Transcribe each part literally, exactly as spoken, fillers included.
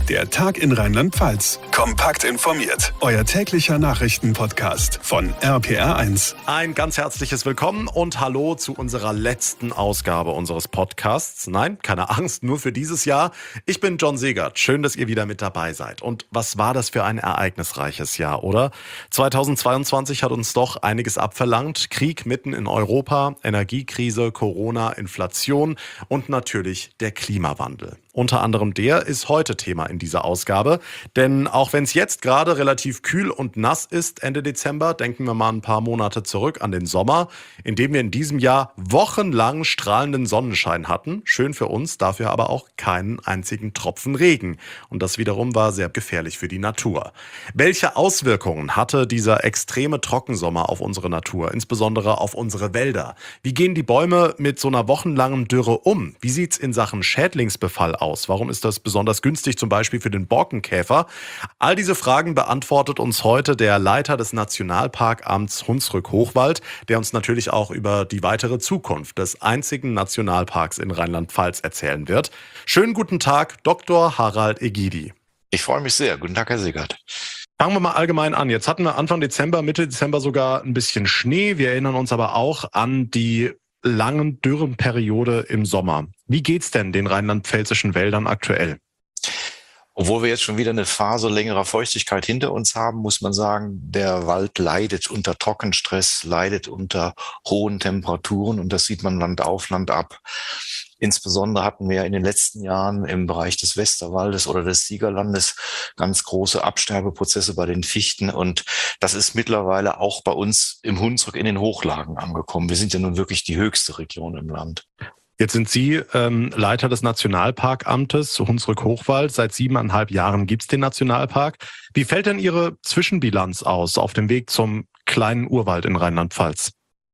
Der Tag in Rheinland-Pfalz. Kompakt informiert. Euer täglicher Nachrichtenpodcast von R P R eins. Ein ganz herzliches Willkommen und Hallo zu unserer letzten Ausgabe unseres Podcasts. Nein, keine Angst, nur für dieses Jahr. Ich bin John Segert. Schön, dass ihr wieder mit dabei seid. Und was war das für ein ereignisreiches Jahr, oder? zweitausendzweiundzwanzig hat uns doch einiges abverlangt. Krieg mitten in Europa, Energiekrise, Corona, Inflation und natürlich der Klimawandel. Unter anderem der ist heute Thema in dieser Ausgabe. Denn auch wenn es jetzt gerade relativ kühl und nass ist Ende Dezember, denken wir mal ein paar Monate zurück an den Sommer, in dem wir in diesem Jahr wochenlang strahlenden Sonnenschein hatten. Schön für uns, dafür aber auch keinen einzigen Tropfen Regen. Und das wiederum war sehr gefährlich für die Natur. Welche Auswirkungen hatte dieser extreme Trockensommer auf unsere Natur, insbesondere auf unsere Wälder? Wie gehen die Bäume mit so einer wochenlangen Dürre um? Wie sieht's in Sachen Schädlingsbefall aus? Warum ist das besonders günstig, zum Beispiel für den Borkenkäfer? All diese Fragen beantwortet uns heute der Leiter des Nationalparkamts Hunsrück-Hochwald, der uns natürlich auch über die weitere Zukunft des einzigen Nationalparks in Rheinland-Pfalz erzählen wird. Schönen guten Tag, Doktor Harald Egidi. Ich freue mich sehr. Guten Tag, Herr Segert. Fangen wir mal allgemein an. Jetzt hatten wir Anfang Dezember, Mitte Dezember sogar ein bisschen Schnee. Wir erinnern uns aber auch an die langen Dürrenperiode im Sommer. Wie geht's denn den rheinland-pfälzischen Wäldern aktuell? Obwohl wir jetzt schon wieder eine Phase längerer Feuchtigkeit hinter uns haben, muss man sagen, der Wald leidet unter Trockenstress, leidet unter hohen Temperaturen und das sieht man Land auf, Land ab. Insbesondere hatten wir in den letzten Jahren im Bereich des Westerwaldes oder des Siegerlandes ganz große Absterbeprozesse bei den Fichten und das ist mittlerweile auch bei uns im Hunsrück in den Hochlagen angekommen. Wir sind ja nun wirklich die höchste Region im Land. Jetzt sind Sie ähm, Leiter des Nationalparkamtes Hunsrück-Hochwald. Seit siebeneinhalb Jahren gibt's den Nationalpark. Wie fällt denn Ihre Zwischenbilanz aus auf dem Weg zum kleinen Urwald in Rheinland-Pfalz?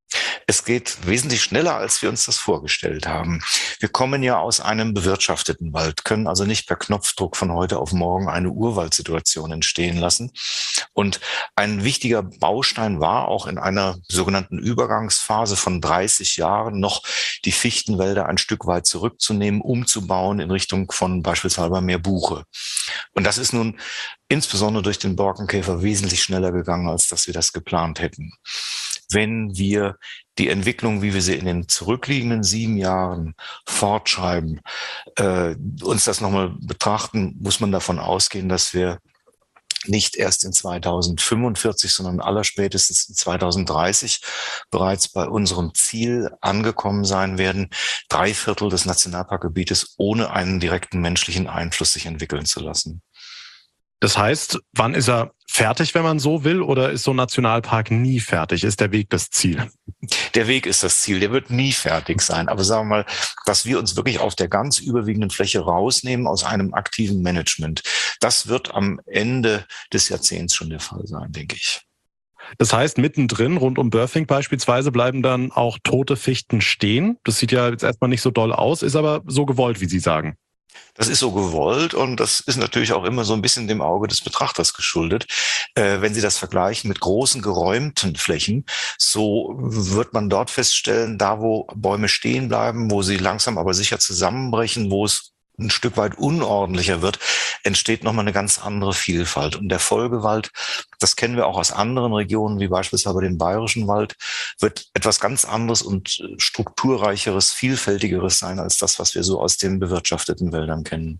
Es geht wesentlich schneller, als wir uns das vorgestellt haben. Wir kommen ja aus einem bewirtschafteten Wald, können also nicht per Knopfdruck von heute auf morgen eine Urwaldsituation entstehen lassen. Und ein wichtiger Baustein war auch in einer sogenannten Übergangsphase von dreißig Jahren noch die Fichtenwälder ein Stück weit zurückzunehmen, umzubauen in Richtung von beispielsweise mehr Buche. Und das ist nun insbesondere durch den Borkenkäfer wesentlich schneller gegangen, als dass wir das geplant hätten. Wenn wir die Entwicklung, wie wir sie in den zurückliegenden sieben Jahren fortschreiben, äh, uns das nochmal betrachten, muss man davon ausgehen, dass wir nicht erst in zweitausendfünfundvierzig, sondern allerspätestens in zweitausenddreißig bereits bei unserem Ziel angekommen sein werden, drei Viertel des Nationalparkgebietes ohne einen direkten menschlichen Einfluss sich entwickeln zu lassen. Das heißt, wann ist er fertig, wenn man so will, oder ist so ein Nationalpark nie fertig? Ist der Weg das Ziel? Der Weg ist das Ziel, der wird nie fertig sein. Aber sagen wir mal, dass wir uns wirklich auf der ganz überwiegenden Fläche rausnehmen aus einem aktiven Management, das wird am Ende des Jahrzehnts schon der Fall sein, denke ich. Das heißt, mittendrin, rund um Börfing beispielsweise, bleiben dann auch tote Fichten stehen. Das sieht ja jetzt erstmal nicht so doll aus, ist aber so gewollt, wie Sie sagen. Das ist so gewollt und das ist natürlich auch immer so ein bisschen dem Auge des Betrachters geschuldet. Äh, wenn Sie das vergleichen mit großen geräumten Flächen, so wird man dort feststellen, da wo Bäume stehen bleiben, wo sie langsam aber sicher zusammenbrechen, wo es ein Stück weit unordentlicher wird, entsteht nochmal eine ganz andere Vielfalt. Und der Folgewald, das kennen wir auch aus anderen Regionen, wie beispielsweise den Bayerischen Wald, wird etwas ganz anderes und strukturreicheres, vielfältigeres sein als das, was wir so aus den bewirtschafteten Wäldern kennen.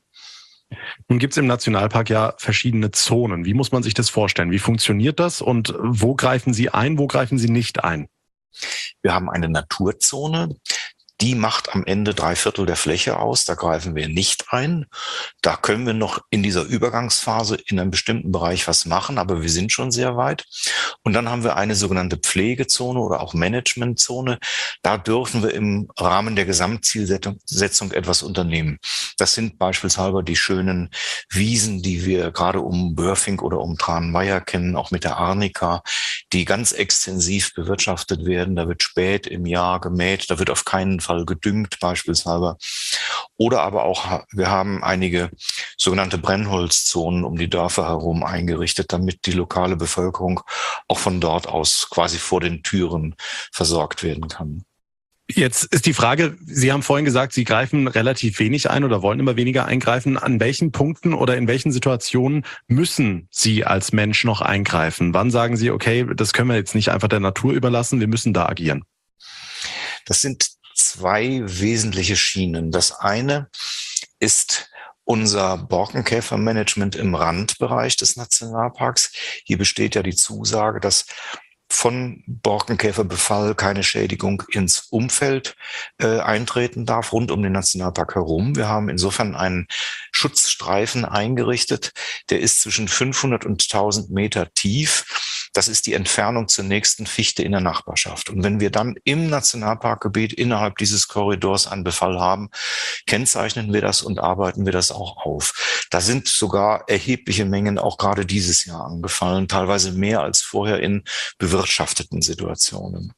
Nun gibt es im Nationalpark ja verschiedene Zonen. Wie muss man sich das vorstellen? Wie funktioniert das und wo greifen Sie ein, wo greifen Sie nicht ein? Wir haben eine Naturzone. Die macht am Ende drei Viertel der Fläche aus. Da greifen wir nicht ein. Da können wir noch in dieser Übergangsphase in einem bestimmten Bereich was machen, aber wir sind schon sehr weit. Und dann haben wir eine sogenannte Pflegezone oder auch Managementzone. Da dürfen wir im Rahmen der Gesamtzielsetzung etwas unternehmen. Das sind beispielsweise die schönen Wiesen, die wir gerade um Börfing oder um Tranmeier kennen, auch mit der Arnika, die ganz extensiv bewirtschaftet werden. Da wird spät im Jahr gemäht, da wird auf keinen Fall gedüngt beispielsweise. Oder aber auch, wir haben einige sogenannte Brennholzzonen um die Dörfer herum eingerichtet, damit die lokale Bevölkerung auch von dort aus quasi vor den Türen versorgt werden kann. Jetzt ist die Frage, Sie haben vorhin gesagt, Sie greifen relativ wenig ein oder wollen immer weniger eingreifen. An welchen Punkten oder in welchen Situationen müssen Sie als Mensch noch eingreifen? Wann sagen Sie, okay, das können wir jetzt nicht einfach der Natur überlassen, wir müssen da agieren? Das sind zwei wesentliche Schienen. Das eine ist unser Borkenkäfermanagement im Randbereich des Nationalparks. Hier besteht ja die Zusage, dass von Borkenkäferbefall keine Schädigung ins Umfeld äh, eintreten darf, rund um den Nationalpark herum. Wir haben insofern einen Schutzstreifen eingerichtet, der ist zwischen fünfhundert und tausend Meter tief. Das ist die Entfernung zur nächsten Fichte in der Nachbarschaft. Und wenn wir dann im Nationalparkgebiet innerhalb dieses Korridors einen Befall haben, kennzeichnen wir das und arbeiten wir das auch auf. Da sind sogar erhebliche Mengen auch gerade dieses Jahr angefallen, teilweise mehr als vorher in bewirtschafteten Situationen.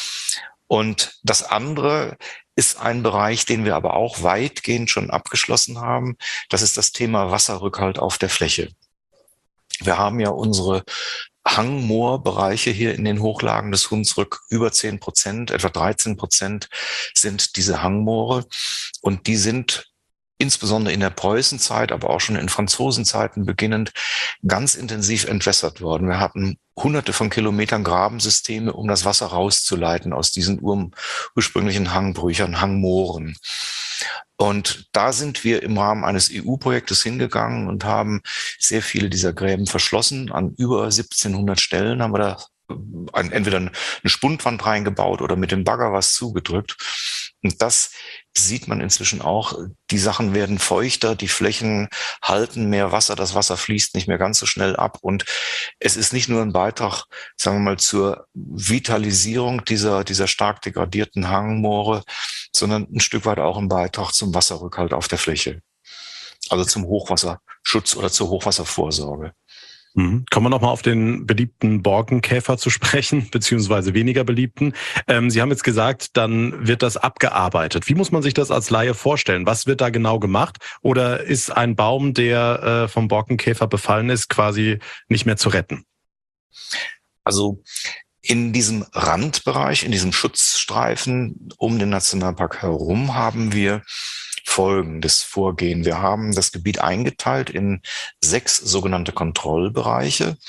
Und das andere ist ein Bereich, den wir aber auch weitgehend schon abgeschlossen haben. Das ist das Thema Wasserrückhalt auf der Fläche. Wir haben ja unsere Hangmoorbereiche hier in den Hochlagen des Hunsrück, über zehn Prozent, etwa dreizehn Prozent sind diese Hangmoore. Und die sind insbesondere in der Preußenzeit, aber auch schon in Franzosenzeiten beginnend, ganz intensiv entwässert worden. Wir hatten hunderte von Kilometern Grabensysteme, um das Wasser rauszuleiten aus diesen ur- ursprünglichen Hangbrüchern, Hangmooren. Und da sind wir im Rahmen eines E U-Projektes hingegangen und haben sehr viele dieser Gräben verschlossen. An über siebzehnhundert Stellen haben wir da ein, entweder eine Spundwand reingebaut oder mit dem Bagger was zugedrückt. Und das sieht man inzwischen auch. Die Sachen werden feuchter, die Flächen halten mehr Wasser, das Wasser fließt nicht mehr ganz so schnell ab. Und es ist nicht nur ein Beitrag, sagen wir mal, zur Vitalisierung dieser, dieser stark degradierten Hangmoore, sondern ein Stück weit auch ein Beitrag zum Wasserrückhalt auf der Fläche. Also zum Hochwasserschutz oder zur Hochwasservorsorge. Mhm. Kommen wir nochmal auf den beliebten Borkenkäfer zu sprechen, beziehungsweise weniger beliebten. Ähm, Sie haben jetzt gesagt, dann wird das abgearbeitet. Wie muss man sich das als Laie vorstellen? Was wird da genau gemacht? Oder ist ein Baum, der äh, vom Borkenkäfer befallen ist, quasi nicht mehr zu retten? Also in diesem Randbereich, in diesem Schutzstreifen um den Nationalpark herum haben wir folgendes Vorgehen. Wir haben das Gebiet eingeteilt in sechs sogenannte Kontrollbereiche.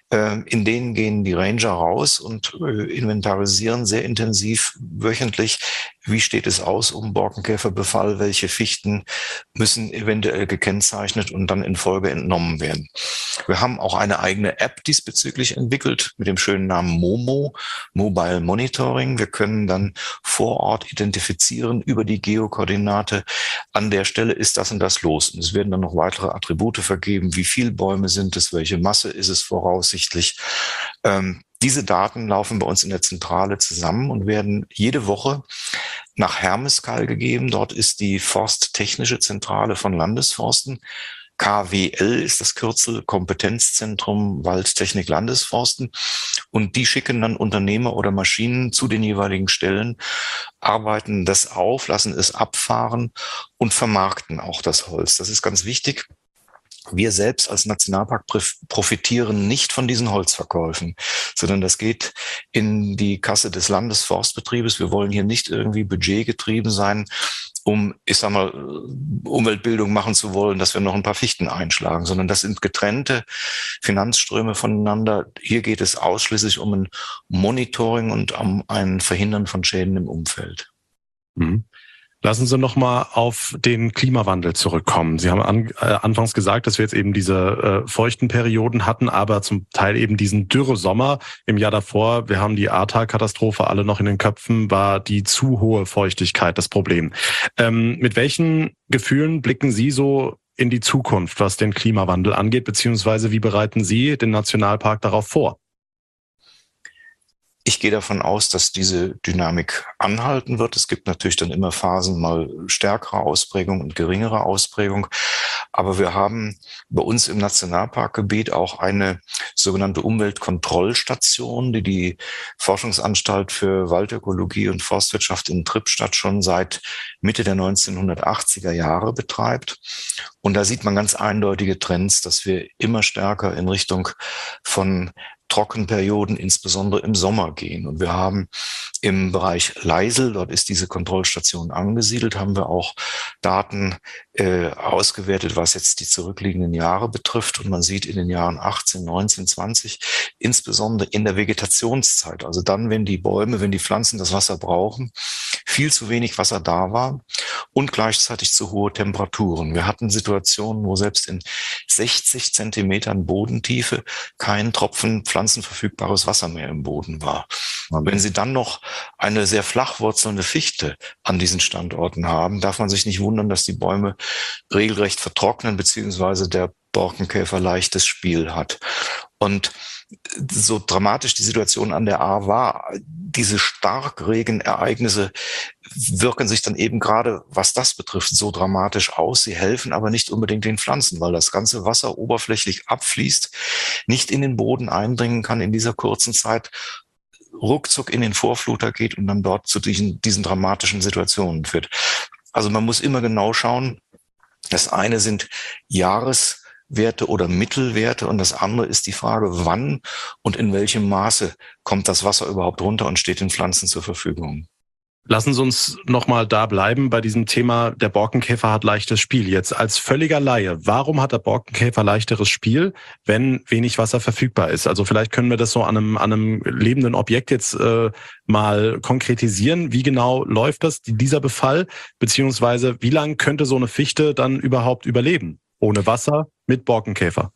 In denen gehen die Ranger raus und inventarisieren sehr intensiv wöchentlich, wie steht es aus um Borkenkäferbefall, welche Fichten müssen eventuell gekennzeichnet und dann in Folge entnommen werden. Wir haben auch eine eigene App diesbezüglich entwickelt mit dem schönen Namen Momo, Mobile Monitoring. Wir können dann vor Ort identifizieren über die Geokoordinate, an der Stelle ist das und das los. Und es werden dann noch weitere Attribute vergeben, wie viele Bäume sind es, welche Masse ist es voraussichtlich. Ähm, diese Daten laufen bei uns in der Zentrale zusammen und werden jede Woche nach Hermeskeil gegeben. Dort ist die Forsttechnische Zentrale von Landesforsten. K W L ist das Kürzel, Kompetenzzentrum Waldtechnik Landesforsten. Und die schicken dann Unternehmer oder Maschinen zu den jeweiligen Stellen, arbeiten das auf, lassen es abfahren und vermarkten auch das Holz. Das ist ganz wichtig. Wir selbst als Nationalpark profitieren nicht von diesen Holzverkäufen, sondern das geht in die Kasse des Landesforstbetriebes. Wir wollen hier nicht irgendwie budgetgetrieben sein, um, ich sag mal, Umweltbildung machen zu wollen, dass wir noch ein paar Fichten einschlagen, sondern das sind getrennte Finanzströme voneinander. Hier geht es ausschließlich um ein Monitoring und um ein Verhindern von Schäden im Umfeld. Mhm. Lassen Sie noch mal auf den Klimawandel zurückkommen. Sie haben an, äh, anfangs gesagt, dass wir jetzt eben diese äh, feuchten Perioden hatten, aber zum Teil eben diesen Dürresommer im Jahr davor. Wir haben die Ahrtal-Katastrophe alle noch in den Köpfen, war die zu hohe Feuchtigkeit das Problem. Ähm, mit welchen Gefühlen blicken Sie so in die Zukunft, was den Klimawandel angeht, beziehungsweise wie bereiten Sie den Nationalpark darauf vor? Ich gehe davon aus, dass diese Dynamik anhalten wird. Es gibt natürlich dann immer Phasen mal stärkere Ausprägung und geringere Ausprägung. Aber wir haben bei uns im Nationalparkgebiet auch eine sogenannte Umweltkontrollstation, die die Forschungsanstalt für Waldökologie und Forstwirtschaft in Trippstadt schon seit Mitte der neunzehnhundertachtziger Jahre betreibt. Und da sieht man ganz eindeutige Trends, dass wir immer stärker in Richtung von Trockenperioden, insbesondere im Sommer gehen. Und wir haben im Bereich Leisel, dort ist diese Kontrollstation angesiedelt, haben wir auch Daten äh, ausgewertet, was jetzt die zurückliegenden Jahre betrifft. Und man sieht in den Jahren achtzehn, neunzehn, zwanzig, insbesondere in der Vegetationszeit, also dann, wenn die Bäume, wenn die Pflanzen das Wasser brauchen, viel zu wenig Wasser da war und gleichzeitig zu hohe Temperaturen. Wir hatten Situationen, wo selbst in sechzig Zentimetern Bodentiefe kein Tropfen pflanzenverfügbares Wasser mehr im Boden war. Und wenn Sie dann noch eine sehr flach wurzelnde Fichte an diesen Standorten haben, darf man sich nicht wundern, dass die Bäume regelrecht vertrocknen, beziehungsweise der Borkenkäfer leichtes Spiel hat. Und so dramatisch die Situation an der Ahr war, diese Starkregenereignisse wirken sich dann eben gerade, was das betrifft, so dramatisch aus. Sie helfen aber nicht unbedingt den Pflanzen, weil das ganze Wasser oberflächlich abfließt, nicht in den Boden eindringen kann in dieser kurzen Zeit, ruckzuck in den Vorfluter geht und dann dort zu diesen, diesen dramatischen Situationen führt. Also man muss immer genau schauen. Das eine sind Jahreswerte oder Mittelwerte und das andere ist die Frage, wann und in welchem Maße kommt das Wasser überhaupt runter und steht den Pflanzen zur Verfügung. Lassen Sie uns nochmal da bleiben bei diesem Thema, der Borkenkäfer hat leichtes Spiel. Jetzt als völliger Laie, warum hat der Borkenkäfer leichteres Spiel, wenn wenig Wasser verfügbar ist? Also vielleicht können wir das so an einem, an einem lebenden Objekt jetzt äh, mal konkretisieren. Wie genau läuft das, dieser Befall? Beziehungsweise wie lange könnte so eine Fichte dann überhaupt überleben? Ohne Wasser, mit Borkenkäfer?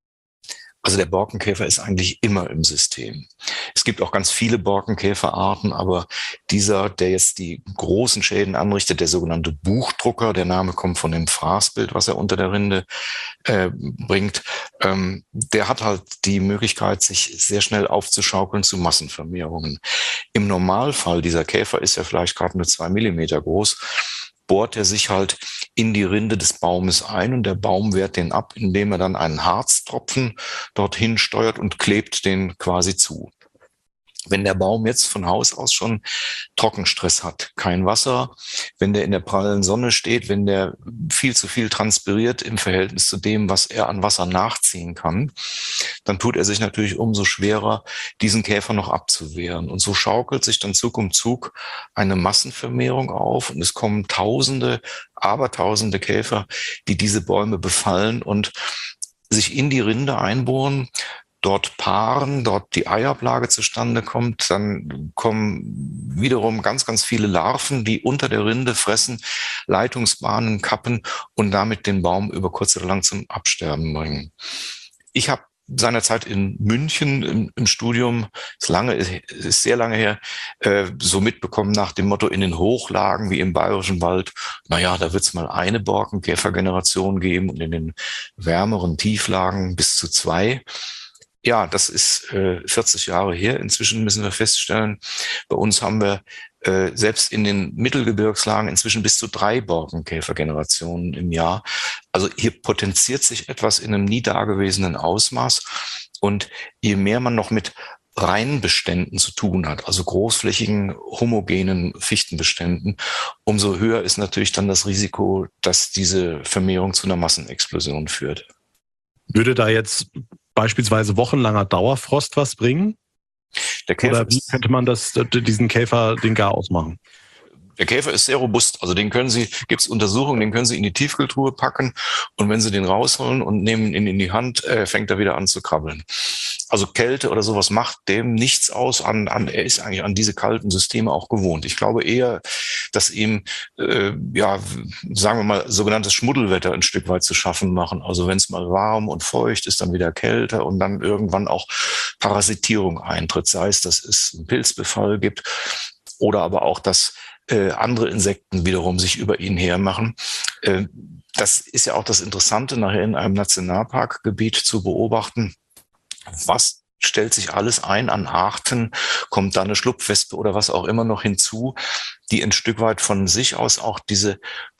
Also der Borkenkäfer ist eigentlich immer im System. Es gibt auch ganz viele Borkenkäferarten, aber dieser, der jetzt die großen Schäden anrichtet, der sogenannte Buchdrucker, der Name kommt von dem Fraßbild, was er unter der Rinde äh, bringt, ähm, der hat halt die Möglichkeit, sich sehr schnell aufzuschaukeln zu Massenvermehrungen. Im Normalfall, dieser Käfer ist ja vielleicht gerade nur zwei Millimeter groß, bohrt er sich halt in die Rinde des Baumes ein und der Baum wehrt den ab, indem er dann einen Harztropfen dorthin steuert und klebt den quasi zu. Wenn der Baum jetzt von Haus aus schon Trockenstress hat, kein Wasser, wenn der in der prallen Sonne steht, wenn der viel zu viel transpiriert im Verhältnis zu dem, was er an Wasser nachziehen kann, dann tut er sich natürlich umso schwerer, diesen Käfer noch abzuwehren. Und so schaukelt sich dann Zug um Zug eine Massenvermehrung auf und es kommen Tausende, Abertausende Käfer, die diese Bäume befallen und sich in die Rinde einbohren, dort paaren, dort die Eiablage zustande kommt, dann kommen wiederum ganz, ganz viele Larven, die unter der Rinde fressen, Leitungsbahnen kappen und damit den Baum über kurz oder lang zum Absterben bringen. Ich habe seinerzeit in München im, im Studium, ist lange, ist sehr lange her, äh, so mitbekommen nach dem Motto in den Hochlagen wie im Bayerischen Wald, naja, da wird es mal eine Borkenkäfergeneration geben und in den wärmeren Tieflagen bis zu zwei. Ja, das ist äh, vierzig Jahre her. Inzwischen müssen wir feststellen, bei uns haben wir äh, selbst in den Mittelgebirgslagen inzwischen bis zu drei Borkenkäfergenerationen im Jahr. Also hier potenziert sich etwas in einem nie dagewesenen Ausmaß. Und je mehr man noch mit Reinbeständen zu tun hat, also großflächigen, homogenen Fichtenbeständen, umso höher ist natürlich dann das Risiko, dass diese Vermehrung zu einer Massenexplosion führt. Würde da jetzt beispielsweise wochenlanger Dauerfrost was bringen? Der Käfer Oder wie könnte man das, diesen Käfer den gar ausmachen? Der Käfer ist sehr robust. Also den können Sie, gibt es Untersuchungen, den können Sie in die Tiefkühltruhe packen und wenn Sie den rausholen und nehmen ihn in die Hand, äh, fängt er wieder an zu krabbeln. Also Kälte oder sowas macht dem nichts aus. An, an, er ist eigentlich an diese kalten Systeme auch gewohnt. Ich glaube eher, dass ihm, äh, ja, sagen wir mal, sogenanntes Schmuddelwetter ein Stück weit zu schaffen machen. Also wenn es mal warm und feucht ist, dann wieder kälter und dann irgendwann auch Parasitierung eintritt. Sei es, dass es einen Pilzbefall gibt oder aber auch, dass äh, andere Insekten wiederum sich über ihn hermachen. Äh, das ist ja auch das Interessante, nachher in einem Nationalparkgebiet zu beobachten. Was stellt sich alles ein an Arten? Kommt da eine Schlupfwespe oder was auch immer noch hinzu, die ein Stück weit von sich aus auch diese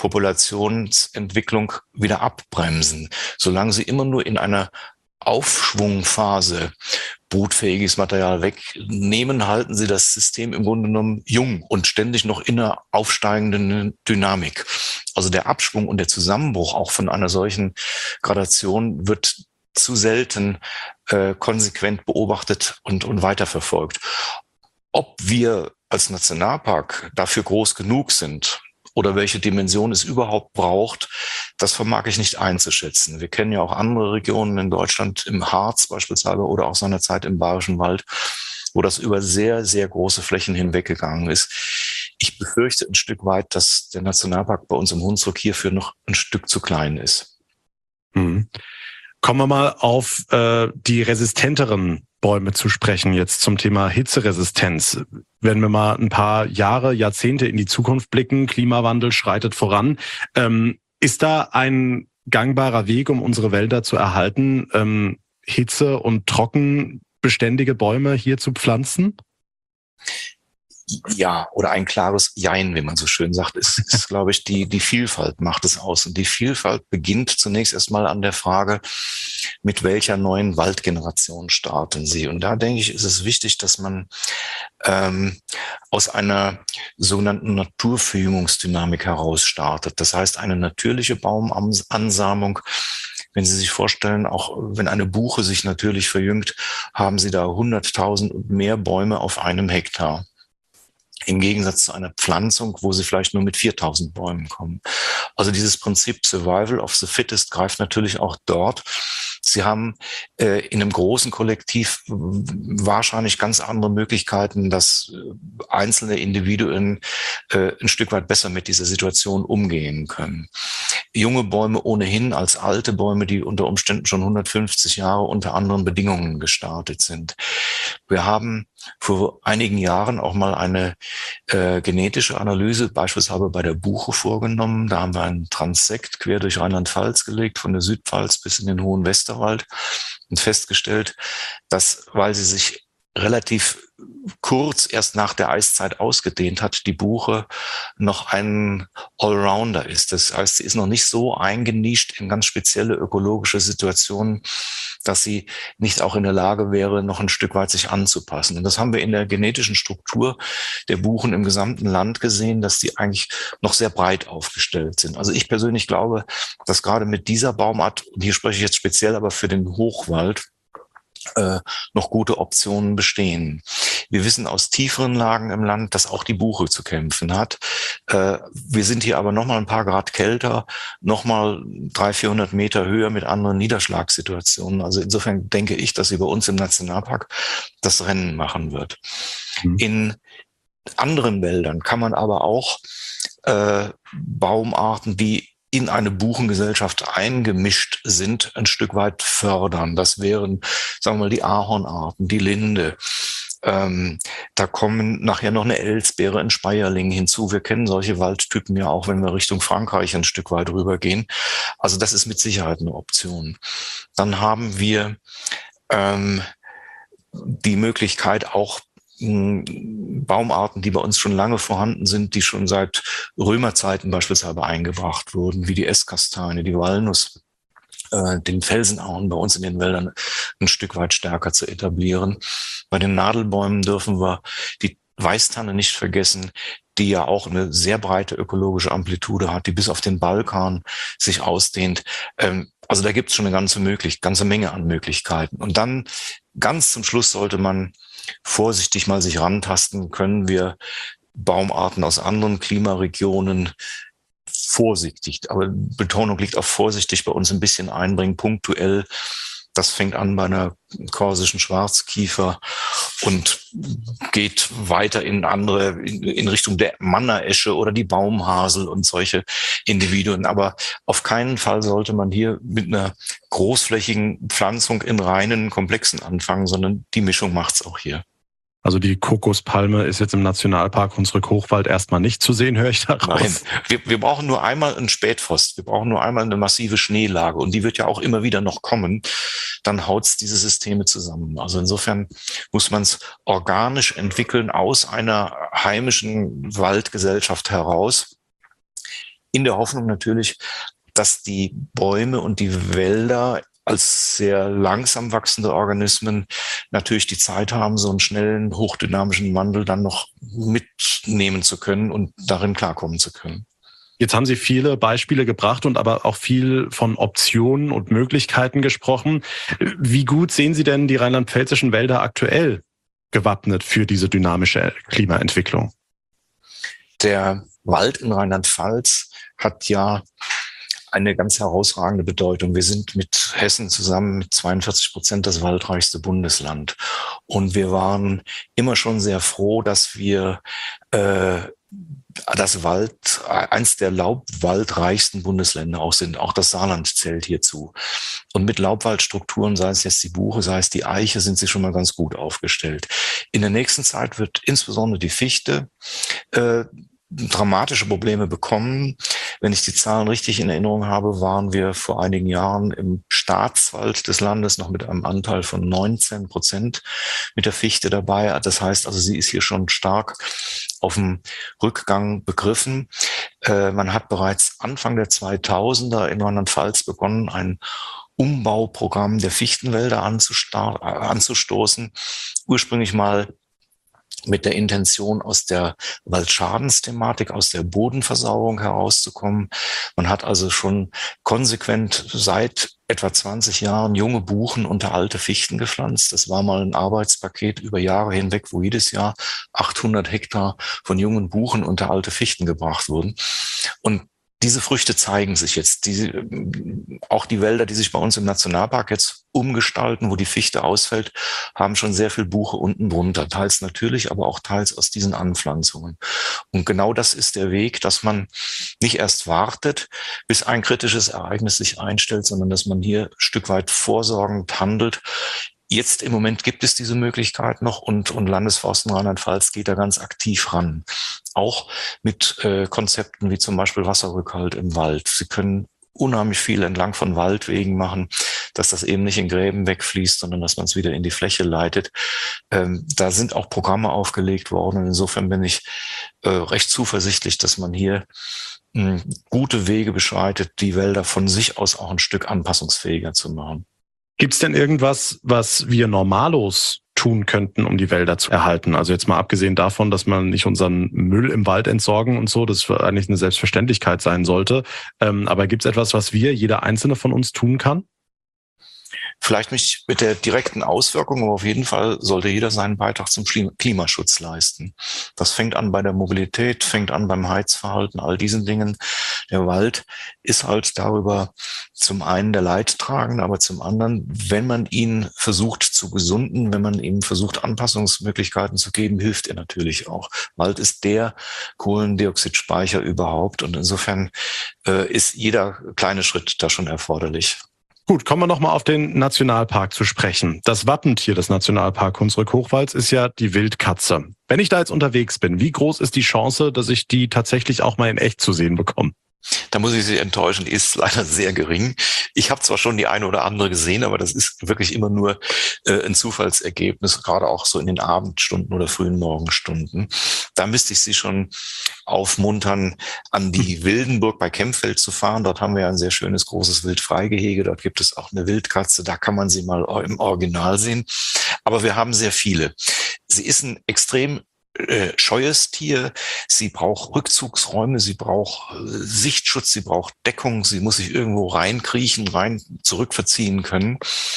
Populationsentwicklung wieder abbremsen? Solange sie immer nur in einer Aufschwungphase brutfähiges Material wegnehmen, halten sie das System im Grunde genommen jung und ständig noch in einer aufsteigenden Dynamik. Also der Abschwung und der Zusammenbruch auch von einer solchen Gradation wird zu selten äh, konsequent beobachtet und, und weiterverfolgt. Ob wir als Nationalpark dafür groß genug sind oder welche Dimension es überhaupt braucht, das vermag ich nicht einzuschätzen. Wir kennen ja auch andere Regionen in Deutschland, im Harz beispielsweise oder auch seinerzeit im Bayerischen Wald, wo das über sehr, sehr große Flächen hinweggegangen ist. Ich befürchte ein Stück weit, dass der Nationalpark bei uns im Hunsrück hierfür noch ein Stück zu klein ist. Mhm. Kommen wir mal auf äh, die resistenteren Bäume zu sprechen, jetzt zum Thema Hitzeresistenz. Wenn wir mal ein paar Jahre, Jahrzehnte in die Zukunft blicken, Klimawandel schreitet voran. Ähm, ist da ein gangbarer Weg, um unsere Wälder zu erhalten, ähm, Hitze- und trockenbeständige Bäume hier zu pflanzen? Ja, oder ein klares Jein, wie man so schön sagt, ist, ist glaube ich, die, die Vielfalt macht es aus. Und die Vielfalt beginnt zunächst erstmal an der Frage, mit welcher neuen Waldgeneration starten Sie? Und da denke ich, ist es wichtig, dass man ähm, aus einer sogenannten Naturverjüngungsdynamik heraus startet. Das heißt, eine natürliche Baumansammlung. Wenn Sie sich vorstellen, auch wenn eine Buche sich natürlich verjüngt, haben Sie da hunderttausend und mehr Bäume auf einem Hektar. Im Gegensatz zu einer Pflanzung, wo sie vielleicht nur mit viertausend Bäumen kommen. Also dieses Prinzip Survival of the Fittest greift natürlich auch dort. Sie haben äh, in einem großen Kollektiv wahrscheinlich ganz andere Möglichkeiten, dass äh, einzelne Individuen äh, ein Stück weit besser mit dieser Situation umgehen können. Junge Bäume ohnehin als alte Bäume, die unter Umständen schon hundertfünfzig Jahre unter anderen Bedingungen gestartet sind. Wir haben vor einigen Jahren auch mal eine äh, genetische Analyse beispielsweise bei der Buche vorgenommen. Da haben wir einen Transekt quer durch Rheinland-Pfalz gelegt, von der Südpfalz bis in den hohen Westerwald und festgestellt, dass, weil sie sich relativ kurz erst nach der Eiszeit ausgedehnt hat, die Buche noch ein Allrounder ist. Das heißt, sie ist noch nicht so eingenischt in ganz spezielle ökologische Situationen, dass sie nicht auch in der Lage wäre, noch ein Stück weit sich anzupassen. Und das haben wir in der genetischen Struktur der Buchen im gesamten Land gesehen, dass die eigentlich noch sehr breit aufgestellt sind. Also ich persönlich glaube, dass gerade mit dieser Baumart, und hier spreche ich jetzt speziell aber für den Hochwald, Äh, noch gute Optionen bestehen. Wir wissen aus tieferen Lagen im Land, dass auch die Buche zu kämpfen hat. Äh, wir sind hier aber noch mal ein paar Grad kälter, noch mal dreihundert, vierhundert Meter höher mit anderen Niederschlagssituationen. Also insofern denke ich, dass sie bei uns im Nationalpark das Rennen machen wird. Mhm. In anderen Wäldern kann man aber auch äh, Baumarten, die in eine Buchengesellschaft eingemischt sind, ein Stück weit fördern. Das wären, sagen wir mal, die Ahornarten, die Linde. Ähm, da kommen nachher noch eine Elsbeere, ein Speierling hinzu. Wir kennen solche Waldtypen ja auch, wenn wir Richtung Frankreich ein Stück weit rübergehen. Also das ist mit Sicherheit eine Option. Dann haben wir ähm, die Möglichkeit, auch Baumarten, die bei uns schon lange vorhanden sind, die schon seit Römerzeiten beispielsweise eingebracht wurden, wie die Esskastanie, die Walnuss, äh, den Felsenahorn bei uns in den Wäldern ein Stück weit stärker zu etablieren. Bei den Nadelbäumen dürfen wir die Weißtanne nicht vergessen, die ja auch eine sehr breite ökologische Amplitude hat, die bis auf den Balkan sich ausdehnt. Ähm, also da gibt es schon eine ganze möglich, ganze Menge an Möglichkeiten. Und dann ganz zum Schluss sollte man vorsichtig mal sich rantasten, können wir Baumarten aus anderen Klimaregionen vorsichtig, aber Betonung liegt auf vorsichtig, bei uns ein bisschen einbringen, punktuell. Das fängt an bei einer korsischen Schwarzkiefer und geht weiter in andere, in, in Richtung der Manneresche oder die Baumhasel und solche Individuen. Aber auf keinen Fall sollte man hier mit einer großflächigen Pflanzung in reinen Komplexen anfangen, sondern die Mischung macht's auch hier. Also die Kokospalme ist jetzt im Nationalpark Hunsrück-Hochwald erstmal nicht zu sehen, höre ich daraus. Nein, wir, wir brauchen nur einmal einen Spätfrost, wir brauchen nur einmal eine massive Schneelage und die wird ja auch immer wieder noch kommen. Dann haut's diese Systeme zusammen. Also insofern muss man es organisch entwickeln aus einer heimischen Waldgesellschaft heraus, in der Hoffnung natürlich, dass die Bäume und die Wälder als sehr langsam wachsende Organismen natürlich die Zeit haben, so einen schnellen, hochdynamischen Wandel dann noch mitnehmen zu können und darin klarkommen zu können. Jetzt haben Sie viele Beispiele gebracht und aber auch viel von Optionen und Möglichkeiten gesprochen. Wie gut sehen Sie denn die rheinland-pfälzischen Wälder aktuell gewappnet für diese dynamische Klimaentwicklung? Der Wald in Rheinland-Pfalz hat ja eine ganz herausragende Bedeutung. Wir sind mit Hessen zusammen mit zweiundvierzig Prozent das waldreichste Bundesland. Und wir waren immer schon sehr froh, dass wir äh, das Wald, eins der laubwaldreichsten Bundesländer auch sind. Auch das Saarland zählt hierzu. Und mit Laubwaldstrukturen, sei es jetzt die Buche, sei es die Eiche, sind sie schon mal ganz gut aufgestellt. In der nächsten Zeit wird insbesondere die Fichte äh, dramatische Probleme bekommen. Wenn ich die Zahlen richtig in Erinnerung habe, waren wir vor einigen Jahren im Staatswald des Landes noch mit einem Anteil von neunzehn Prozent mit der Fichte dabei. Das heißt also, sie ist hier schon stark auf dem Rückgang begriffen. Äh, man hat bereits Anfang der zweitausender in Rheinland-Pfalz begonnen, ein Umbauprogramm der Fichtenwälder anzustoßen. Ursprünglich mal mit der Intention, aus der Waldschadensthematik, aus der Bodenversauerung herauszukommen. Man hat also schon konsequent seit etwa zwanzig Jahren junge Buchen unter alte Fichten gepflanzt. Das war mal ein Arbeitspaket über Jahre hinweg, wo jedes Jahr achthundert Hektar von jungen Buchen unter alte Fichten gebracht wurden. Und diese Früchte zeigen sich jetzt. Die, auch die Wälder, die sich bei uns im Nationalpark jetzt umgestalten, wo die Fichte ausfällt, haben schon sehr viel Buche unten drunter. Teils natürlich, aber auch teils aus diesen Anpflanzungen. Und genau das ist der Weg, dass man nicht erst wartet, bis ein kritisches Ereignis sich einstellt, sondern dass man hier ein Stück weit vorsorgend handelt. Jetzt im Moment gibt es diese Möglichkeit noch und, und Landesforsten Rheinland-Pfalz geht da ganz aktiv ran. Auch mit äh, Konzepten wie zum Beispiel Wasserrückhalt im Wald. Sie können unheimlich viel entlang von Waldwegen machen, dass das eben nicht in Gräben wegfließt, sondern dass man es wieder in die Fläche leitet. Ähm, da sind auch Programme aufgelegt worden. Und insofern bin ich äh, recht zuversichtlich, dass man hier mh, gute Wege beschreitet, die Wälder von sich aus auch ein Stück anpassungsfähiger zu machen. Gibt es denn irgendwas, was wir Normalos tun könnten, um die Wälder zu erhalten? Also jetzt mal abgesehen davon, dass man nicht unseren Müll im Wald entsorgen und so, das eigentlich eine Selbstverständlichkeit sein sollte. Ähm, aber gibt es etwas, was wir, jeder Einzelne von uns tun kann? Vielleicht nicht mit der direkten Auswirkung, aber auf jeden Fall sollte jeder seinen Beitrag zum Klimaschutz leisten. Das fängt an bei der Mobilität, fängt an beim Heizverhalten, all diesen Dingen. Der Wald ist halt darüber zum einen der Leidtragende, aber zum anderen, wenn man ihn versucht zu gesunden, wenn man ihm versucht, Anpassungsmöglichkeiten zu geben, hilft er natürlich auch. Wald ist der Kohlendioxidspeicher überhaupt und insofern äh, ist jeder kleine Schritt da schon erforderlich. Gut, kommen wir nochmal auf den Nationalpark zu sprechen. Das Wappentier des Nationalpark Hunsrück-Hochwalds ist ja die Wildkatze. Wenn ich da jetzt unterwegs bin, wie groß ist die Chance, dass ich die tatsächlich auch mal in echt zu sehen bekomme? Da muss ich Sie enttäuschen, die ist leider sehr gering. Ich habe zwar schon die eine oder andere gesehen, aber das ist wirklich immer nur äh, ein Zufallsergebnis, gerade auch so in den Abendstunden oder frühen Morgenstunden. Da müsste ich Sie schon aufmuntern, an die Wildenburg bei Kempfeld zu fahren. Dort haben wir ja ein sehr schönes, großes Wildfreigehege. Dort gibt es auch eine Wildkatze. Da kann man sie mal im Original sehen. Aber wir haben sehr viele. Sie ist ein extrem Äh, scheues Tier, sie braucht Rückzugsräume, sie braucht äh, Sichtschutz, sie braucht Deckung, sie muss sich irgendwo reinkriechen, rein zurückverziehen können.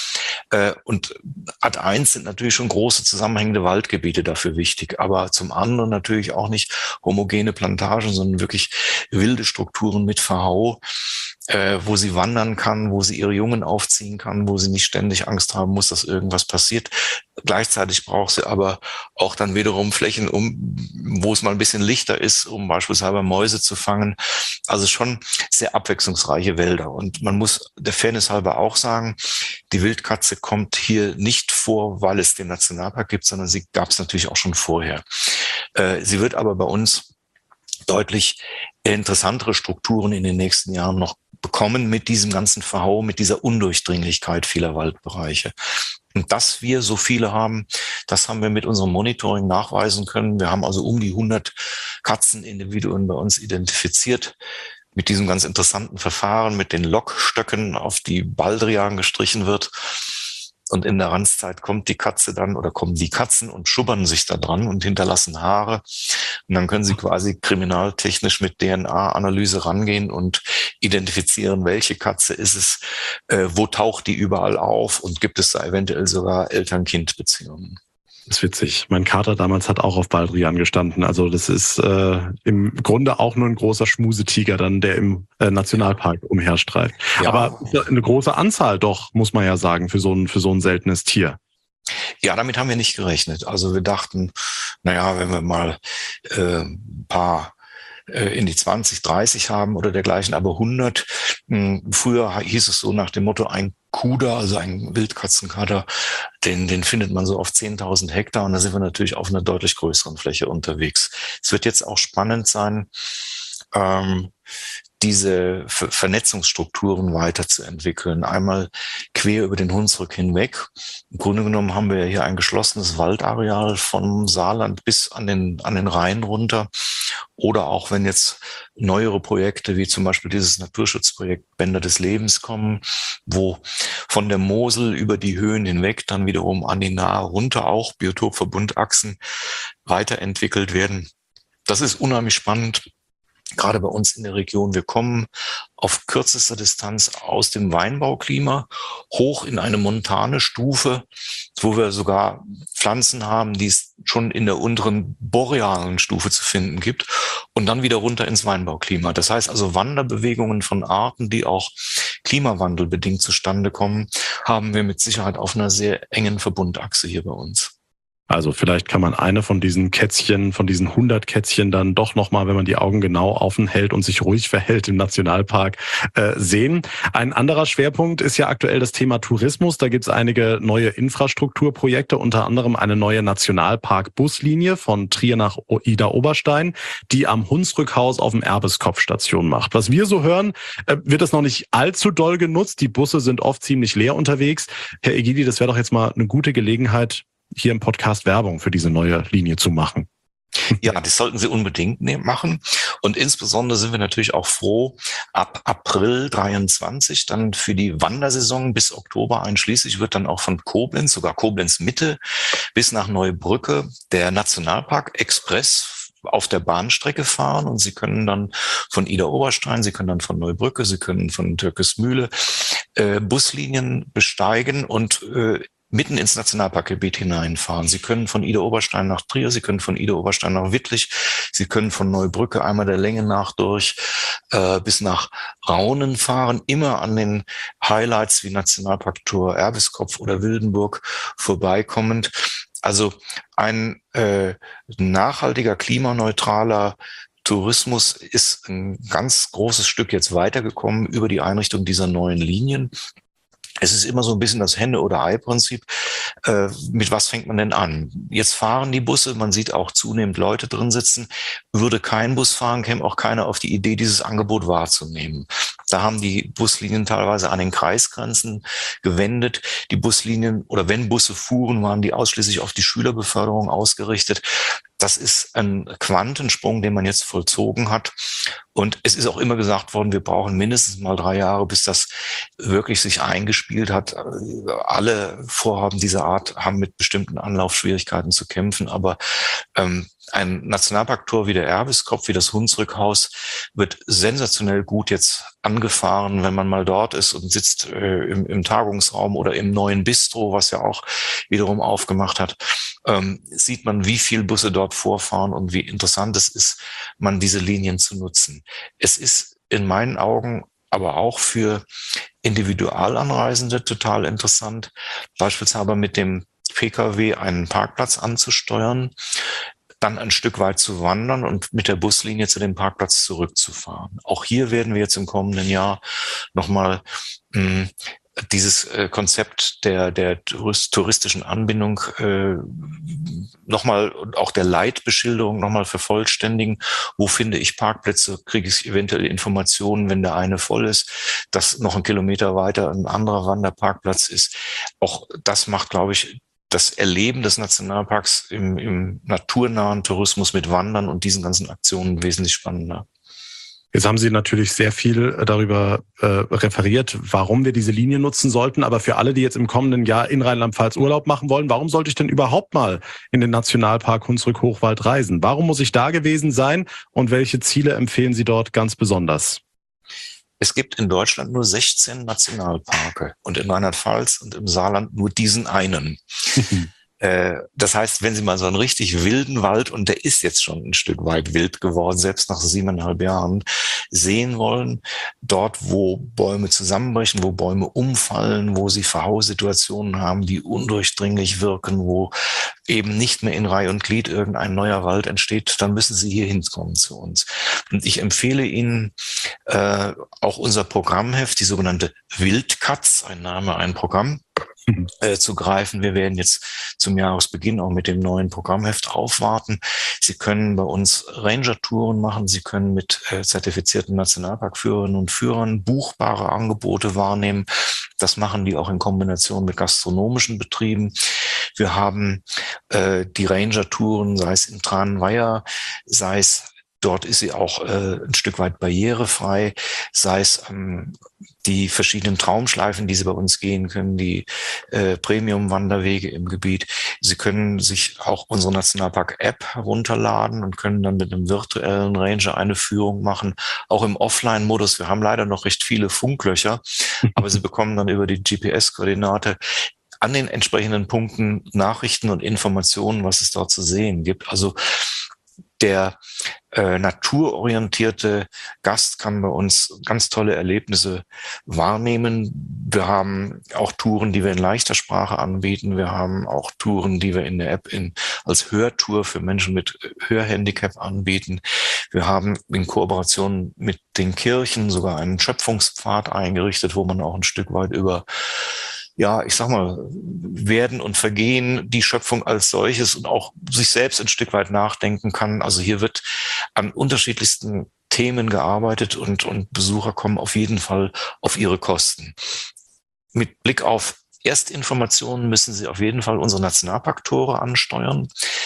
Äh, und Ad eins sind natürlich schon große zusammenhängende Waldgebiete dafür wichtig, aber zum anderen natürlich auch nicht homogene Plantagen, sondern wirklich wilde Strukturen mit Verhau, äh, wo sie wandern kann, wo sie ihre Jungen aufziehen kann, wo sie nicht ständig Angst haben muss, dass irgendwas passiert. Gleichzeitig braucht sie aber auch dann wiederum Flächen, um, wo es mal ein bisschen lichter ist, um beispielsweise Mäuse zu fangen. Also schon sehr abwechslungsreiche Wälder. Und man muss der Fairness halber auch sagen, die Wildkatze kommt hier nicht vor, weil es den Nationalpark gibt, sondern sie gab es natürlich auch schon vorher. Äh, sie wird aber bei uns deutlich interessantere Strukturen in den nächsten Jahren noch bekommen mit diesem ganzen Verhau, mit dieser Undurchdringlichkeit vieler Waldbereiche. Und dass wir so viele haben, das haben wir mit unserem Monitoring nachweisen können. Wir haben also um die hundert Katzenindividuen bei uns identifiziert mit diesem ganz interessanten Verfahren, mit den Lockstöcken, auf die Baldrian gestrichen wird. Und in der Ranzzeit kommt die Katze dann oder kommen die Katzen und schubbern sich da dran und hinterlassen Haare. Und dann können sie quasi kriminaltechnisch mit D N A-Analyse rangehen und identifizieren, welche Katze ist es, äh, wo taucht die überall auf und gibt es da eventuell sogar Eltern-Kind-Beziehungen. Das ist witzig. Mein Kater damals hat auch auf Baldrian gestanden. Also das ist äh, im Grunde auch nur ein großer Schmusetiger dann, der im äh, Nationalpark umherstreift. Ja. Aber eine große Anzahl doch, muss man ja sagen, für so ein, für so ein seltenes Tier. Ja, damit haben wir nicht gerechnet. Also wir dachten, naja, wenn wir mal äh, ein paar äh, in die zwanzig, dreißig haben oder dergleichen, aber hundert. Mh, früher hieß es so nach dem Motto, ein Kuder, also ein Wildkatzenkater, den, den findet man so auf zehntausend Hektar und da sind wir natürlich auf einer deutlich größeren Fläche unterwegs. Es wird jetzt auch spannend sein, ähm, diese Ver- Vernetzungsstrukturen weiterzuentwickeln. Einmal quer über den Hunsrück hinweg. Im Grunde genommen haben wir ja hier ein geschlossenes Waldareal vom Saarland bis an den, an den Rhein runter. Oder auch wenn jetzt neuere Projekte wie zum Beispiel dieses Naturschutzprojekt Bänder des Lebens kommen, wo von der Mosel über die Höhen hinweg dann wiederum an die Nahe runter auch Biotopverbundachsen weiterentwickelt werden. Das ist unheimlich spannend. Gerade bei uns in der Region, wir kommen auf kürzester Distanz aus dem Weinbauklima hoch in eine montane Stufe, wo wir sogar Pflanzen haben, die es schon in der unteren borealen Stufe zu finden gibt und dann wieder runter ins Weinbauklima. Das heißt also Wanderbewegungen von Arten, die auch klimawandelbedingt zustande kommen, haben wir mit Sicherheit auf einer sehr engen Verbundachse hier bei uns. Also vielleicht kann man eine von diesen Kätzchen, von diesen hundert Kätzchen dann doch nochmal, wenn man die Augen genau offen hält und sich ruhig verhält im Nationalpark, äh, sehen. Ein anderer Schwerpunkt ist ja aktuell das Thema Tourismus. Da gibt es einige neue Infrastrukturprojekte, unter anderem eine neue Nationalpark-Buslinie von Trier nach Idar-Oberstein, die am Hunsrückhaus auf dem Erbeskopf Station macht. Was wir so hören, äh, wird das noch nicht allzu doll genutzt. Die Busse sind oft ziemlich leer unterwegs. Herr Egidi, das wäre doch jetzt mal eine gute Gelegenheit, hier im Podcast Werbung für diese neue Linie zu machen. Ja, das sollten Sie unbedingt machen. Und insbesondere sind wir natürlich auch froh, ab April dreiundzwanzig dann für die Wandersaison bis Oktober einschließlich wird dann auch von Koblenz, sogar Koblenz Mitte bis nach Neubrücke der Nationalpark Express auf der Bahnstrecke fahren und Sie können dann von Idar-Oberstein, Sie können dann von Neubrücke, Sie können von Türkismühle äh, Buslinien besteigen und äh, mitten ins Nationalparkgebiet hineinfahren. Sie können von Idar-Oberstein nach Trier, Sie können von Idar-Oberstein nach Wittlich, Sie können von Neubrücke einmal der Länge nach durch äh, bis nach Raunen fahren, immer an den Highlights wie Nationalparktor Erbeskopf oder Wildenburg vorbeikommend. Also ein äh, nachhaltiger, klimaneutraler Tourismus ist ein ganz großes Stück jetzt weitergekommen über die Einrichtung dieser neuen Linien. Es ist immer so ein bisschen das Henne- oder Ei-Prinzip. Äh, mit was fängt man denn an? Jetzt fahren die Busse, man sieht auch zunehmend Leute drin sitzen. Würde kein Bus fahren, käme auch keiner auf die Idee, dieses Angebot wahrzunehmen. Da haben die Buslinien teilweise an den Kreisgrenzen gewendet. Die Buslinien oder wenn Busse fuhren, waren die ausschließlich auf die Schülerbeförderung ausgerichtet. Das ist ein Quantensprung, den man jetzt vollzogen hat. Und es ist auch immer gesagt worden, wir brauchen mindestens mal drei Jahre, bis das wirklich sich eingespielt hat. Alle Vorhaben dieser Art haben mit bestimmten Anlaufschwierigkeiten zu kämpfen. Aber ähm, ein Nationalparktor wie der Erbeskopf, wie das Hunsrückhaus, wird sensationell gut jetzt angefahren, wenn man mal dort ist und sitzt äh, im, im Tagungsraum oder im neuen Bistro, was ja auch wiederum aufgemacht hat. Ähm, sieht man, wie viel Busse dort vorfahren und wie interessant es ist, man diese Linien zu nutzen. Es ist in meinen Augen aber auch für Individualanreisende total interessant, beispielsweise mit dem P K W einen Parkplatz anzusteuern, dann ein Stück weit zu wandern und mit der Buslinie zu dem Parkplatz zurückzufahren. Auch hier werden wir jetzt im kommenden Jahr nochmal mh, dieses äh, Konzept der der Tourist, touristischen Anbindung äh, nochmal und auch der Leitbeschilderung nochmal vervollständigen. Wo finde ich Parkplätze? Kriege ich eventuell Informationen, wenn der eine voll ist, dass noch ein Kilometer weiter ein anderer Wanderparkplatz ist. Auch das macht, glaube ich, das Erleben des Nationalparks im, im naturnahen Tourismus mit Wandern und diesen ganzen Aktionen wesentlich spannender. Jetzt haben Sie natürlich sehr viel darüber äh, referiert, warum wir diese Linie nutzen sollten. Aber für alle, die jetzt im kommenden Jahr in Rheinland-Pfalz Urlaub machen wollen, warum sollte ich denn überhaupt mal in den Nationalpark Hunsrück-Hochwald reisen? Warum muss ich da gewesen sein und welche Ziele empfehlen Sie dort ganz besonders? Es gibt in Deutschland nur sechzehn Nationalparke und in Rheinland-Pfalz und im Saarland nur diesen einen. Das heißt, wenn Sie mal so einen richtig wilden Wald, und der ist jetzt schon ein Stück weit wild geworden, selbst nach siebeneinhalb Jahren, sehen wollen, dort, wo Bäume zusammenbrechen, wo Bäume umfallen, wo sie Verhaussituationen haben, die undurchdringlich wirken, wo eben nicht mehr in Reih und Glied irgendein neuer Wald entsteht, dann müssen Sie hier hinkommen zu uns. Und ich empfehle Ihnen äh, auch unser Programmheft, die sogenannte Wildkatz, ein Name, ein Programm, Äh, zu greifen. Wir werden jetzt zum Jahresbeginn auch mit dem neuen Programmheft aufwarten. Sie können bei uns Ranger-Touren machen. Sie können mit äh, zertifizierten Nationalparkführerinnen und Führern buchbare Angebote wahrnehmen. Das machen die auch in Kombination mit gastronomischen Betrieben. Wir haben äh, die Ranger-Touren, sei es in Tranenweiher, sei es dort ist sie auch äh, ein Stück weit barrierefrei, sei es ähm, die verschiedenen Traumschleifen, die Sie bei uns gehen können, die äh, Premium-Wanderwege im Gebiet. Sie können sich auch unsere Nationalpark-App herunterladen und können dann mit einem virtuellen Ranger eine Führung machen, auch im Offline-Modus. Wir haben leider noch recht viele Funklöcher, aber Sie bekommen dann über die G P S-Koordinate an den entsprechenden Punkten Nachrichten und Informationen, was es dort zu sehen gibt. Also der äh, naturorientierte Gast kann bei uns ganz tolle Erlebnisse wahrnehmen. Wir haben auch Touren, die wir in leichter Sprache anbieten. Wir haben auch Touren, die wir in der App in, als Hörtour für Menschen mit Hörhandicap anbieten. Wir haben in Kooperation mit den Kirchen sogar einen Schöpfungspfad eingerichtet, wo man auch ein Stück weit über ja, ich sag mal, Werden und Vergehen, die Schöpfung als solches und auch sich selbst ein Stück weit nachdenken kann. Also hier wird an unterschiedlichsten Themen gearbeitet und, und Besucher kommen auf jeden Fall auf ihre Kosten. Mit Blick auf Erstinformationen müssen Sie auf jeden Fall unsere Nationalparktore ansteuern.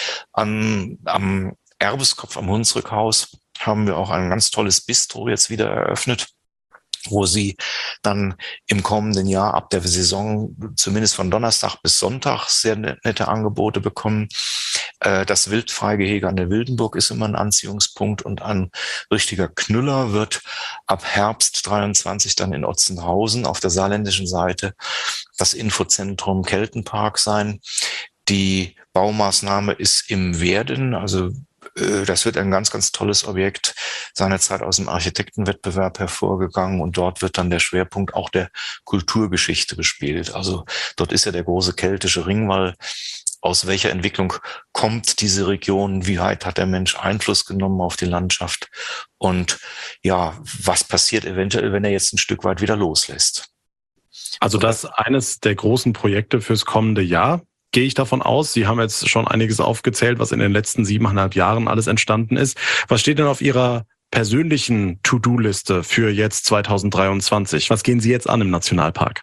An, am Erbeskopf am Hunsrückhaus haben wir auch ein ganz tolles Bistro jetzt wieder eröffnet, wo Sie dann im kommenden Jahr ab der Saison zumindest von Donnerstag bis Sonntag sehr nette Angebote bekommen. Das Wildfreigehege an der Wildenburg ist immer ein Anziehungspunkt und ein richtiger Knüller wird ab Herbst dreiundzwanzig dann in Otzenhausen auf der saarländischen Seite das Infozentrum Keltenpark sein. Die Baumaßnahme ist im Werden, also das wird ein ganz, ganz tolles Objekt, seinerzeit aus dem Architektenwettbewerb hervorgegangen und dort wird dann der Schwerpunkt auch der Kulturgeschichte bespielt. Also dort ist ja der große keltische Ringwall. Aus welcher Entwicklung kommt diese Region? Wie weit hat der Mensch Einfluss genommen auf die Landschaft? Und ja, was passiert eventuell, wenn er jetzt ein Stück weit wieder loslässt? Also das ist eines der großen Projekte fürs kommende Jahr. Gehe ich davon aus. Sie haben jetzt schon einiges aufgezählt, was in den letzten siebeneinhalb Jahren alles entstanden ist. Was steht denn auf Ihrer persönlichen To-Do-Liste für jetzt zwanzig dreiundzwanzig? Was gehen Sie jetzt an im Nationalpark?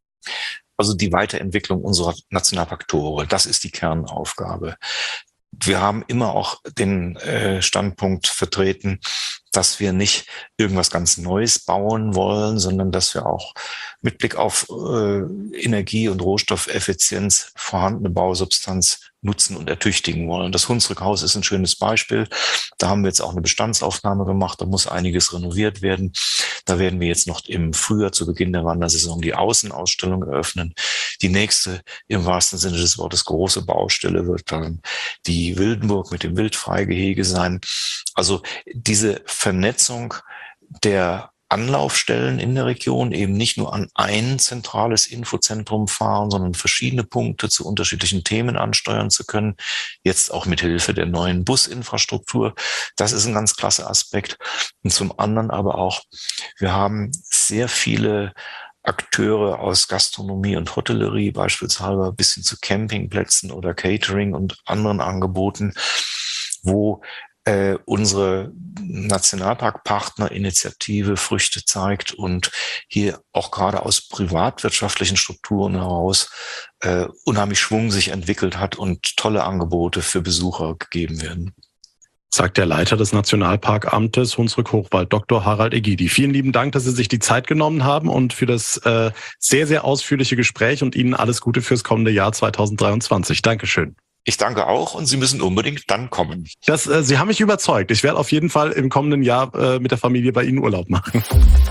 Also die Weiterentwicklung unserer Nationalparktore, das ist die Kernaufgabe. Wir haben immer auch den äh, Standpunkt vertreten, dass wir nicht irgendwas ganz Neues bauen wollen, sondern dass wir auch mit Blick auf äh, Energie- und Rohstoffeffizienz vorhandene Bausubstanz nutzen und ertüchtigen wollen. Das Hunsrückhaus ist ein schönes Beispiel. Da haben wir jetzt auch eine Bestandsaufnahme gemacht. Da muss einiges renoviert werden. Da werden wir jetzt noch im Frühjahr zu Beginn der Wandersaison die Außenausstellung eröffnen. Die nächste, im wahrsten Sinne des Wortes, große Baustelle wird dann die Wildenburg mit dem Wildfreigehege sein. Also diese Vernetzung der Anlaufstellen in der Region, eben nicht nur an ein zentrales Infozentrum fahren, sondern verschiedene Punkte zu unterschiedlichen Themen ansteuern zu können. Jetzt auch mit Hilfe der neuen Businfrastruktur. Das ist ein ganz klasse Aspekt. Und zum anderen aber auch, wir haben sehr viele Akteure aus Gastronomie und Hotellerie, beispielsweise bis hin zu Campingplätzen oder Catering und anderen Angeboten, wo äh, unsere Nationalparkpartnerinitiative Früchte zeigt und hier auch gerade aus privatwirtschaftlichen Strukturen heraus äh, unheimlich Schwung sich entwickelt hat und tolle Angebote für Besucher gegeben werden. Sagt der Leiter des Nationalparkamtes Hunsrück-Hochwald, Doktor Harald Egidi. Vielen lieben Dank, dass Sie sich die Zeit genommen haben und für das äh, sehr, sehr ausführliche Gespräch und Ihnen alles Gute fürs kommende Jahr zweitausenddreiundzwanzig. Dankeschön. Ich danke auch und Sie müssen unbedingt dann kommen. Das, äh, Sie haben mich überzeugt. Ich werde auf jeden Fall im kommenden Jahr äh, mit der Familie bei Ihnen Urlaub machen.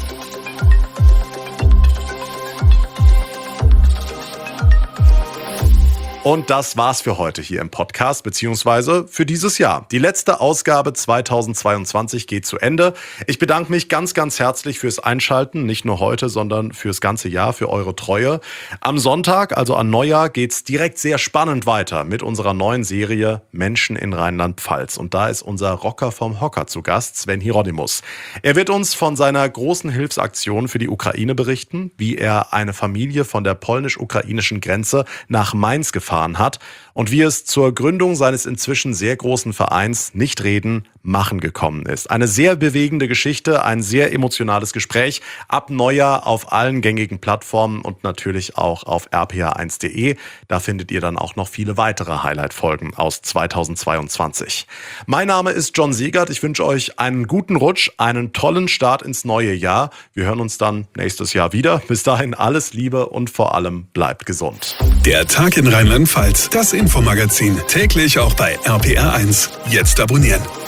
Und das war's für heute hier im Podcast, beziehungsweise für dieses Jahr. Die letzte Ausgabe zweitausendzweiundzwanzig geht zu Ende. Ich bedanke mich ganz, ganz herzlich fürs Einschalten, nicht nur heute, sondern fürs ganze Jahr, für eure Treue. Am Sonntag, also an Neujahr, geht's direkt sehr spannend weiter mit unserer neuen Serie Menschen in Rheinland-Pfalz. Und da ist unser Rocker vom Hocker zu Gast, Sven Hieronymus. Er wird uns von seiner großen Hilfsaktion für die Ukraine berichten, wie er eine Familie von der polnisch-ukrainischen Grenze nach Mainz gefahren hat und wie es zur Gründung seines inzwischen sehr großen Vereins Nicht reden, machen gekommen ist. Eine sehr bewegende Geschichte, ein sehr emotionales Gespräch. Ab Neujahr auf allen gängigen Plattformen und natürlich auch auf r p r eins punkt d e. Da findet ihr dann auch noch viele weitere Highlight-Folgen aus zweitausendzweiundzwanzig. Mein Name ist John Siegert. Ich wünsche euch einen guten Rutsch, einen tollen Start ins neue Jahr. Wir hören uns dann nächstes Jahr wieder. Bis dahin alles Liebe und vor allem bleibt gesund. Der Tag in Rheinland-Pfalz, das Infomagazin, täglich auch bei R P R eins. Jetzt abonnieren.